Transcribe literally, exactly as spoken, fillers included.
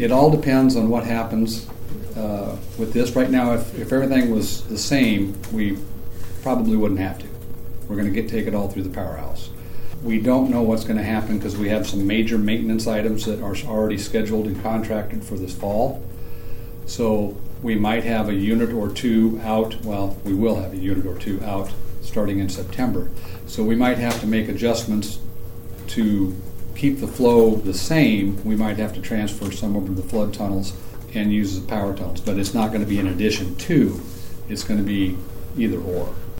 it all depends on what happens uh, with this. Right now, if, if everything was the same, we probably wouldn't have to. We're going to get take it all through the powerhouse. We don't know what's going to happen because we have some major maintenance items that are already scheduled and contracted for this fall. So we might have a unit or two out. Well, we will have a unit or two out starting in September. So we might have to make adjustments to keep the flow the same. We might have to transfer some over to the flood tunnels and use the power tunnels. But it's not going to be in addition to. It's going to be either or.